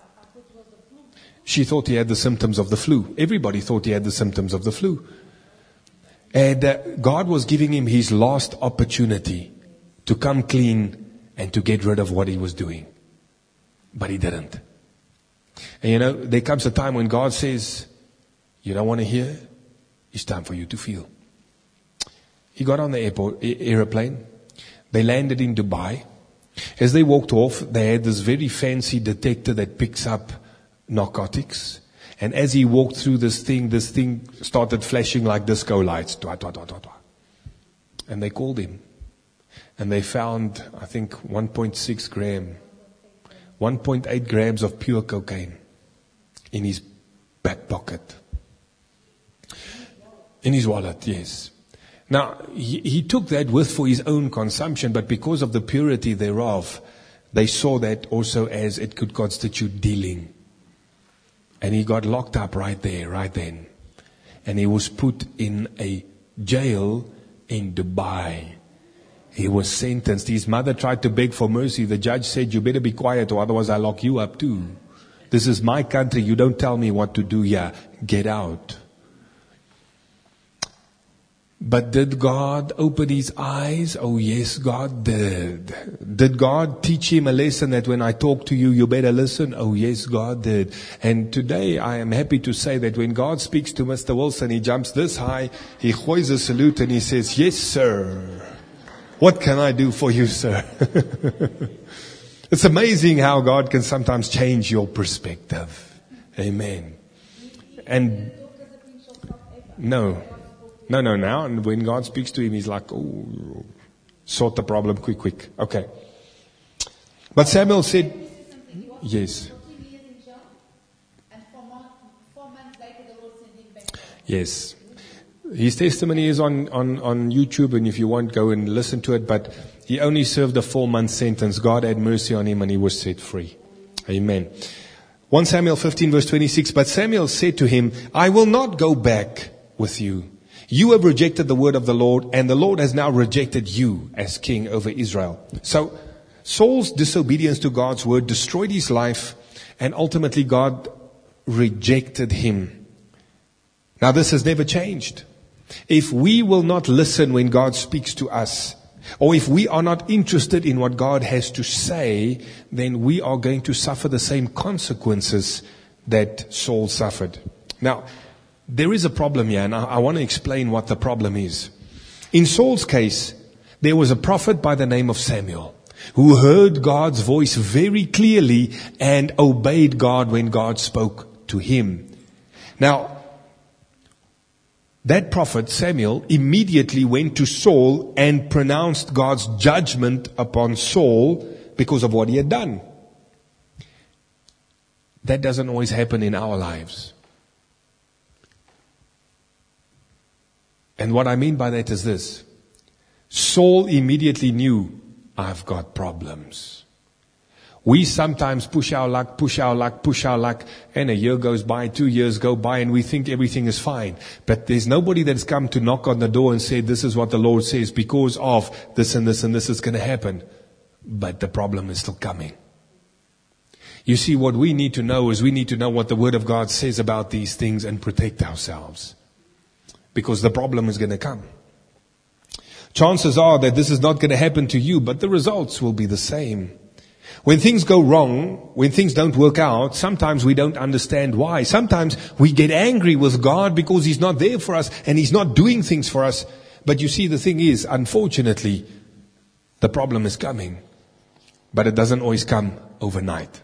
She thought he had the symptoms of the flu. Everybody thought he had the symptoms of the flu. And uh, God was giving him his last opportunity to come clean and to get rid of what he was doing. But he didn't. And you know, there comes a time when God says, you don't want to hear? It's time for you to feel. He got on the airport, airplane. They landed in Dubai. As they walked off, they had this very fancy detector that picks up narcotics. And as he walked through this thing, this thing started flashing like disco lights. Dwa, dwa, dwa, dwa, dwa. And they called him. And they found, I think, one point six gram, one point eight grams of pure cocaine in his back pocket. In his wallet, yes. Now, he, he took that with for his own consumption, but because of the purity thereof, they saw that also as it could constitute dealing. And he got locked up right there, right then. And he was put in a jail in Dubai. He was sentenced. His mother tried to beg for mercy. The judge said, you better be quiet or otherwise I'll lock you up too. This is my country. You don't tell me what to do here. Get out. But did God open his eyes? Oh yes, God did. Did God teach him a lesson that when I talk to you, you better listen? Oh yes, God did. And today I am happy to say that when God speaks to Mister Wilson, he jumps this high, he hoists a salute and he says, yes sir. What can I do for you, sir? It's amazing how God can sometimes change your perspective. Amen. And no. No, no, now, and when God speaks to him, he's like, oh, sort the problem quick, quick. Okay. But Samuel said, yes. Yes. His testimony is on, on, on YouTube, and if you want, go and listen to it, but he only served a four-month sentence. God had mercy on him, and he was set free. Amen. First Samuel fifteen, verse twenty-six, but Samuel said to him, I will not go back with you. You have rejected the word of the Lord, and the Lord has now rejected you as king over Israel. So Saul's disobedience to God's word destroyed his life, and ultimately God rejected him. Now this has never changed. If we will not listen when God speaks to us, or if we are not interested in what God has to say, then we are going to suffer the same consequences that Saul suffered. Now, there is a problem here, and I, I want to explain what the problem is. In Saul's case, there was a prophet by the name of Samuel who heard God's voice very clearly and obeyed God when God spoke to him. Now, that prophet, Samuel, immediately went to Saul and pronounced God's judgment upon Saul because of what he had done. That doesn't always happen in our lives. And what I mean by that is this. Saul immediately knew, I've got problems. We sometimes push our luck, push our luck, push our luck, and a year goes by, two years go by, and we think everything is fine. But there's nobody that's come to knock on the door and say, this is what the Lord says, because of this and this and this is going to happen. But the problem is still coming. You see, what we need to know is we need to know what the Word of God says about these things and protect ourselves. Because the problem is going to come. Chances are that this is not going to happen to you, but the results will be the same. When things go wrong, when things don't work out, sometimes we don't understand why. Sometimes we get angry with God because He's not there for us and He's not doing things for us. But you see, the thing is, unfortunately, the problem is coming. But it doesn't always come overnight.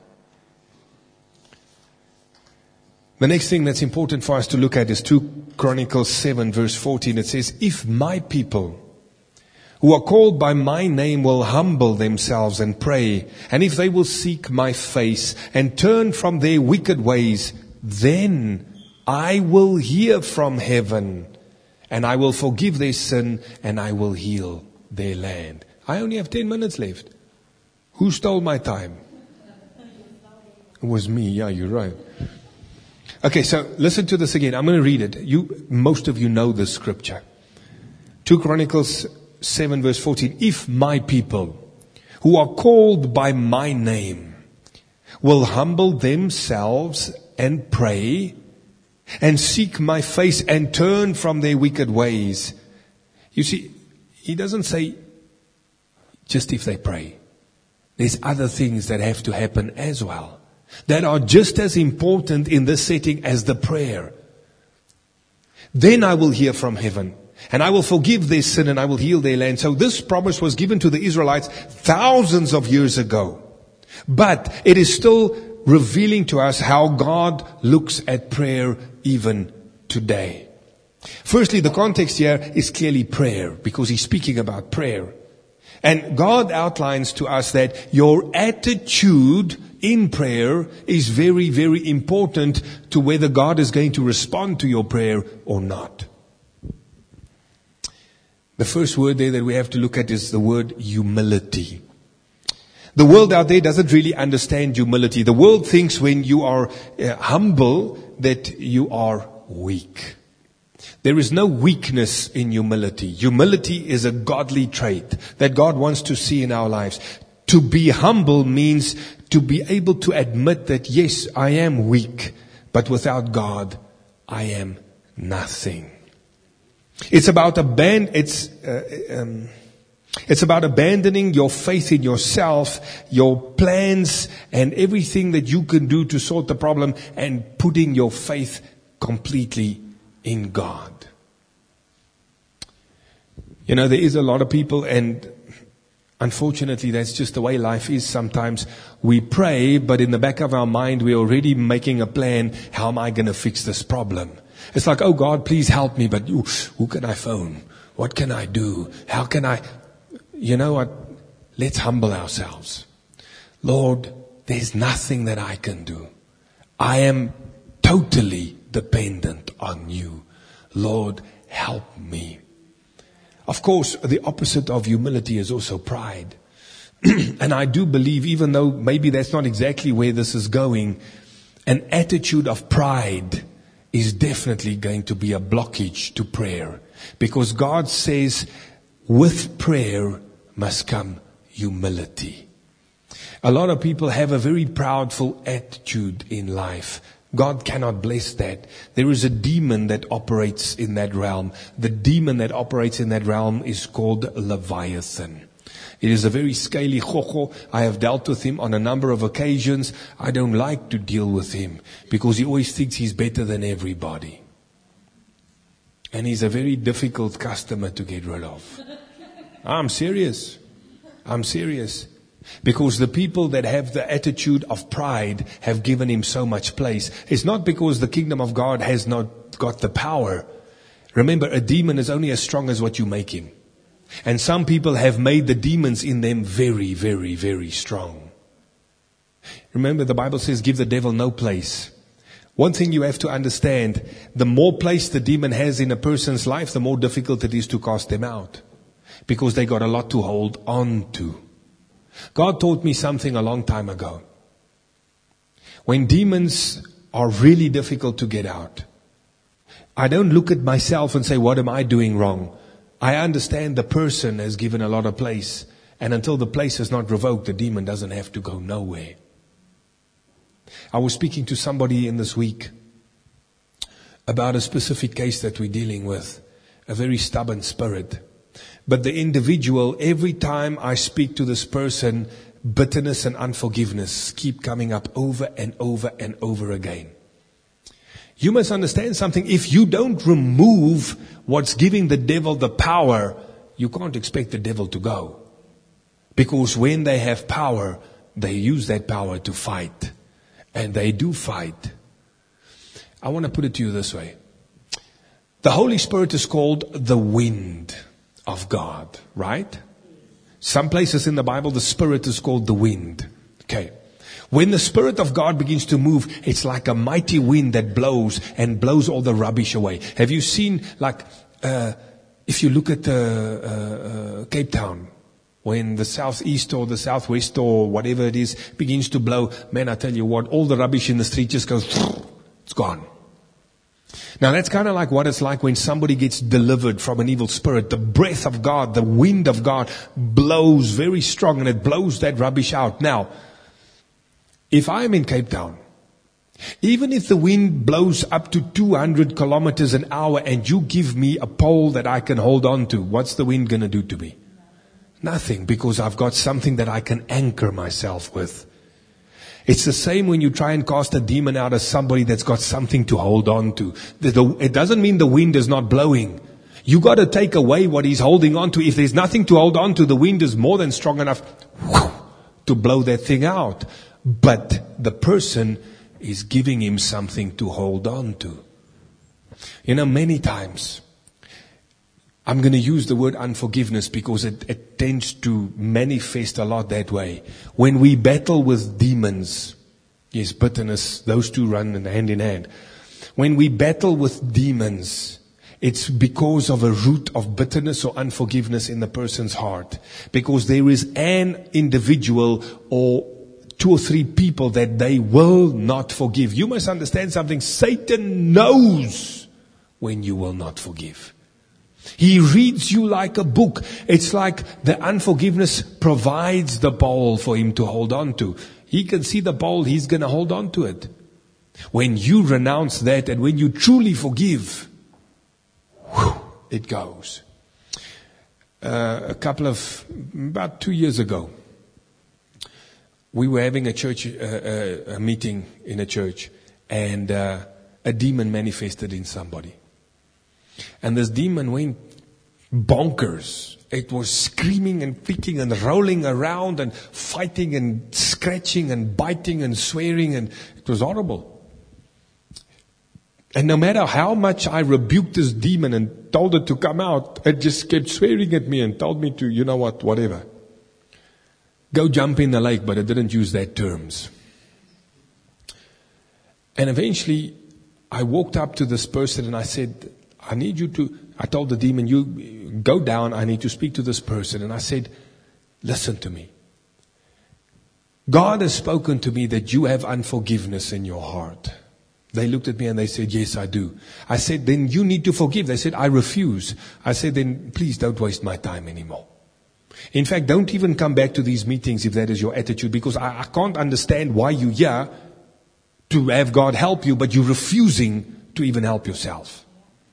The next thing that's important for us to look at is two Chronicles seven verse fourteen. It says, if my people who are called by my name will humble themselves and pray, and if they will seek my face and turn from their wicked ways, then I will hear from heaven, and I will forgive their sin, and I will heal their land. I only have ten minutes left. Who stole my time? It was me. Yeah, you're right. Okay, so listen to this again. I'm going to read it. You, most of you know this scripture. two Chronicles seven verse fourteen. If my people who are called by my name will humble themselves and pray and seek my face and turn from their wicked ways. You see, he doesn't say just if they pray. There's other things that have to happen as well, that are just as important in this setting as the prayer. Then I will hear from heaven, and I will forgive their sin, and I will heal their land. So this promise was given to the Israelites thousands of years ago. But it is still revealing to us how God looks at prayer even today. Firstly, the context here is clearly prayer, because he's speaking about prayer. And God outlines to us that your attitude in prayer is very, very important to whether God is going to respond to your prayer or not. The first word there that we have to look at is the word humility. The world out there doesn't really understand humility. The world thinks when you are uh, humble that you are weak. There is no weakness in humility. Humility is a godly trait that God wants to see in our lives. To be humble means to be able to admit that, yes, I am weak, but without God, I am nothing. It's about aban- it's, uh, um, it's about abandoning your faith in yourself, your plans, and everything that you can do to sort the problem, and putting your faith completely in God. You know, there is a lot of people, and unfortunately that's just the way life is sometimes. We pray, but in the back of our mind we're already making a plan. How am I going to fix this problem? It's like, oh God, please help me, but who, who can I phone? What can I do? How can I? You know what? Let's humble ourselves. Lord, there's nothing that I can do. I am totally dependent on you. Lord, help me. Of course, the opposite of humility is also pride. And I do believe, even though maybe that's not exactly where this is going, an attitude of pride is definitely going to be a blockage to prayer. Because God says, with prayer must come humility. A lot of people have a very proudful attitude in life. God cannot bless that. There is a demon that operates in that realm. The demon that operates in that realm is called Leviathan. It is a very scaly chocho. I have dealt with him on a number of occasions. I don't like to deal with him because he always thinks he's better than everybody. And he's a very difficult customer to get rid of. I'm serious. I'm serious. Because the people that have the attitude of pride have given him so much place. It's not because the kingdom of God has not got the power. Remember, a demon is only as strong as what you make him. And some people have made the demons in them very, very, very strong. Remember, the Bible says, give the devil no place. One thing you have to understand, the more place the demon has in a person's life, the more difficult it is to cast them out. Because they got a lot to hold on to. God taught me something a long time ago. When demons are really difficult to get out, I don't look at myself and say, what am I doing wrong? I understand the person has given a lot of place, and until the place is not revoked, the demon doesn't have to go nowhere. I was speaking to somebody in this week about a specific case that we're dealing with, a very stubborn spirit. But the individual, every time I speak to this person, bitterness and unforgiveness keep coming up over and over and over again. You must understand something. If you don't remove what's giving the devil the power, you can't expect the devil to go. Because when they have power, they use that power to fight. And they do fight. I want to put it to you this way. The Holy Spirit is called the wind of God, right? Some places in the Bible, the Spirit is called the wind. Okay. When the Spirit of God begins to move, it's like a mighty wind that blows and blows all the rubbish away. Have you seen, like, uh, if you look at uh, uh, uh, Cape Town, when the southeast or the southwest or whatever it is begins to blow, man, I tell you what, all the rubbish in the street just goes, it's gone. Now that's kind of like what it's like when somebody gets delivered from an evil spirit. The breath of God, the wind of God blows very strong and it blows that rubbish out. Now, if I'm in Cape Town, even if the wind blows up to two hundred kilometers an hour and you give me a pole that I can hold on to, what's the wind going to do to me? Nothing, because I've got something that I can anchor myself with. It's the same when you try and cast a demon out of somebody that's got something to hold on to. It doesn't mean the wind is not blowing. You got to take away what he's holding on to. If there's nothing to hold on to, the wind is more than strong enough to blow that thing out. But the person is giving him something to hold on to. You know, many times, I'm going to use the word unforgiveness because it, it tends to manifest a lot that way. When we battle with demons, yes, bitterness, those two run hand in hand. When we battle with demons, it's because of a root of bitterness or unforgiveness in the person's heart. Because there is an individual or two or three people that they will not forgive. You must understand something. Satan knows when you will not forgive. He reads you like a book. It's like the unforgiveness provides the pole for him to hold on to. He can see the pole, he's going to hold on to it. When you renounce that and when you truly forgive, whew, it goes. Uh, a couple of, about two years ago, we were having a church, uh, uh, a meeting in a church, and uh, a demon manifested in somebody. And this demon went bonkers. It was screaming and kicking and rolling around and fighting and scratching and biting and swearing, and it was horrible. And no matter how much I rebuked this demon and told it to come out, it just kept swearing at me and told me to, you know what, whatever. Go jump in the lake, but it didn't use that terms. And eventually, I walked up to this person and I said, I need you to, I told the demon, you go down, I need to speak to this person. And I said, listen to me. God has spoken to me that you have unforgiveness in your heart. They looked at me and they said, yes, I do. I said, then you need to forgive. They said, I refuse. I said, then please don't waste my time anymore. In fact, don't even come back to these meetings if that is your attitude, because I, I can't understand why you're here to have God help you, but you're refusing to even help yourself.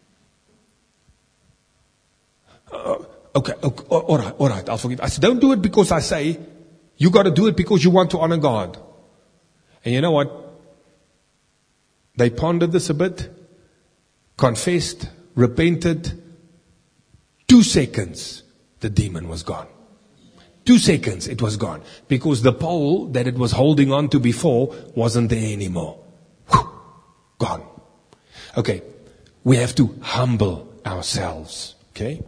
Uh, okay, okay, all right, all right, I'll forgive. I said, don't do it because I say. You got to do it because you want to honor God. And you know what? They pondered this a bit, confessed, repented. Two seconds, the demon was gone. Two seconds, it was gone. Because the pole that it was holding on to before wasn't there anymore. Whew, gone. Okay, we have to humble ourselves. Okay?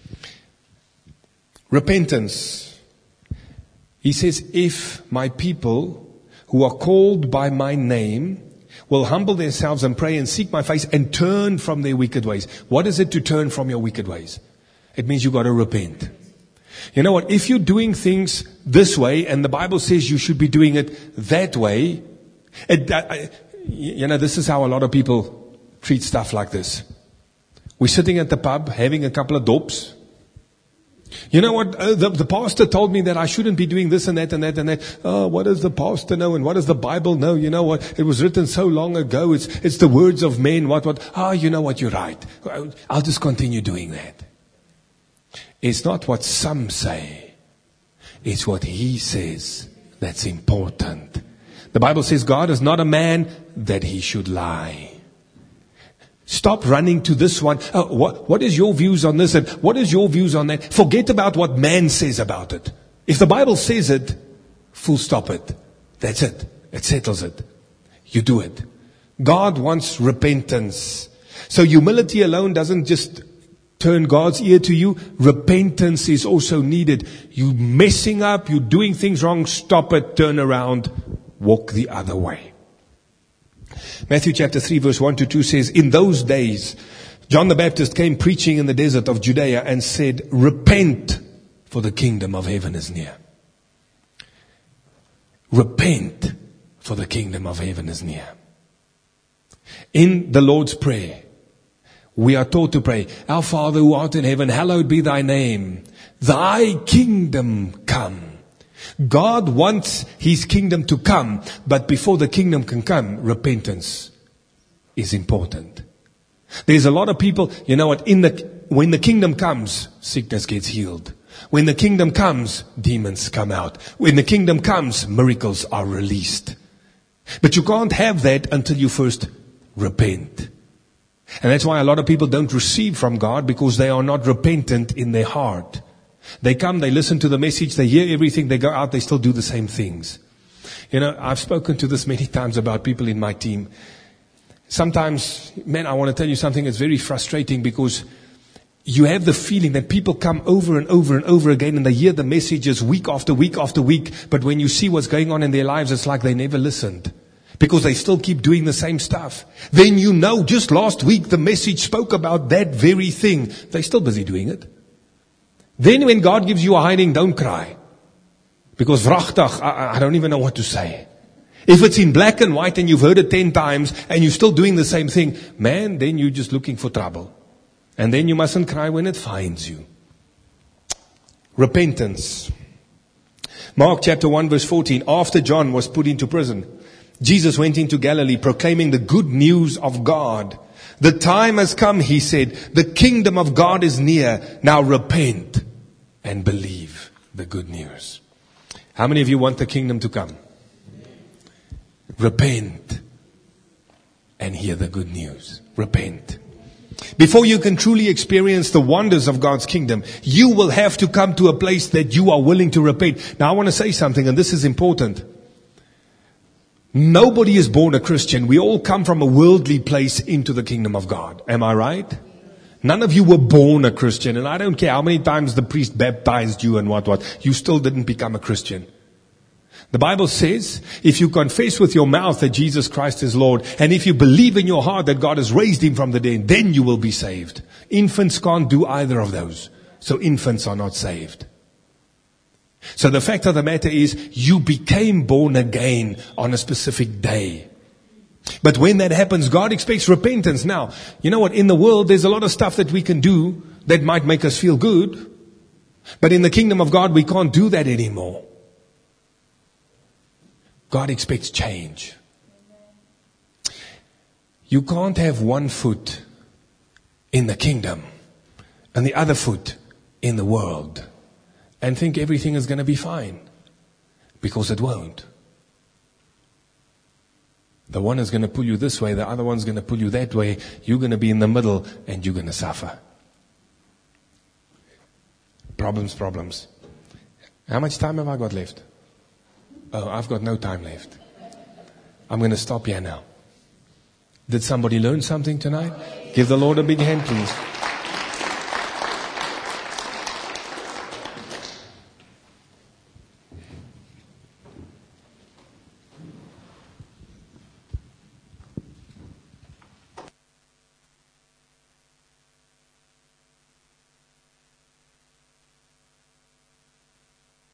Repentance. He says, if my people who are called by my name will humble themselves and pray and seek my face and turn from their wicked ways. What is it to turn from your wicked ways? It means you got to repent. You know what? If you're doing things this way and the Bible says you should be doing it that way, it, I, you know, this is how a lot of people treat stuff like this. We're sitting at the pub having a couple of dops. You know what? Uh, the, the pastor told me that I shouldn't be doing this and that and that and that. Oh, what does the pastor know and what does the Bible know? You know what? It was written so long ago. It's, it's the words of men. What, what? Ah, oh, you know what? You're right. I'll just continue doing that. It's not what some say. It's what He says that's important. The Bible says God is not a man that He should lie. Stop running to this one. Oh, what, what is your views on this and what is your views on that? Forget about what man says about it. If the Bible says it, full stop it. That's it. It settles it. You do it. God wants repentance. So humility alone doesn't just turn God's ear to you. Repentance is also needed. You messing up, you're doing things wrong, stop it, turn around, walk the other way. Matthew chapter three verse one to two says, in those days, John the Baptist came preaching in the desert of Judea and said, repent, for the kingdom of heaven is near. Repent, for the kingdom of heaven is near. In the Lord's Prayer, we are taught to pray, Our Father who art in heaven, hallowed be thy name. Thy kingdom come. God wants His kingdom to come, but before the kingdom can come, repentance is important. There's a lot of people, you know what, in the, when the kingdom comes, sickness gets healed. When the kingdom comes, demons come out. When the kingdom comes, miracles are released. But you can't have that until you first repent. And that's why a lot of people don't receive from God, because they are not repentant in their heart. They come, they listen to the message, they hear everything, they go out, they still do the same things. You know, I've spoken to this many times about people in my team. Sometimes, man, I want to tell you something that's very frustrating, because you have the feeling that people come over and over and over again and they hear the messages week after week after week, but when you see what's going on in their lives, it's like they never listened. Because they still keep doing the same stuff. Then you know, just last week the message spoke about that very thing. They're still busy doing it. Then when God gives you a hiding, don't cry. Because vrachtig, I, I don't even know what to say. If it's in black and white and you've heard it ten times and you're still doing the same thing, man, then you're just looking for trouble. And then you mustn't cry when it finds you. Repentance. Mark chapter one verse fourteen. After John was put into prison, Jesus went into Galilee proclaiming the good news of God. The time has come, He said. The kingdom of God is near. Now repent and believe the good news. How many of you want the kingdom to come? Repent and hear the good news. Repent. Before you can truly experience the wonders of God's kingdom, you will have to come to a place that you are willing to repent. Now I want to say something, and this is important. Nobody is born a Christian. We all come from a worldly place into the kingdom of God. Am I right? None of you were born a Christian, and I don't care how many times the priest baptized you and what what. You still didn't become a Christian. The Bible says, if you confess with your mouth that Jesus Christ is Lord, and if you believe in your heart that God has raised Him from the dead, then you will be saved. Infants can't do either of those. So infants are not saved. So the fact of the matter is, you became born again on a specific day. But when that happens, God expects repentance. Now, you know what? In the world, there's a lot of stuff that we can do that might make us feel good. But in the kingdom of God, we can't do that anymore. God expects change. You can't have one foot in the kingdom and the other foot in the world and think everything is going to be fine, because it won't. The one is going to pull you this way, the other one's going to pull you that way. You're going to be in the middle and you're going to suffer. Problems, problems. How much time have I got left? Oh, I've got no time left. I'm going to stop here now. Did somebody learn something tonight? Give the Lord a big hand, please.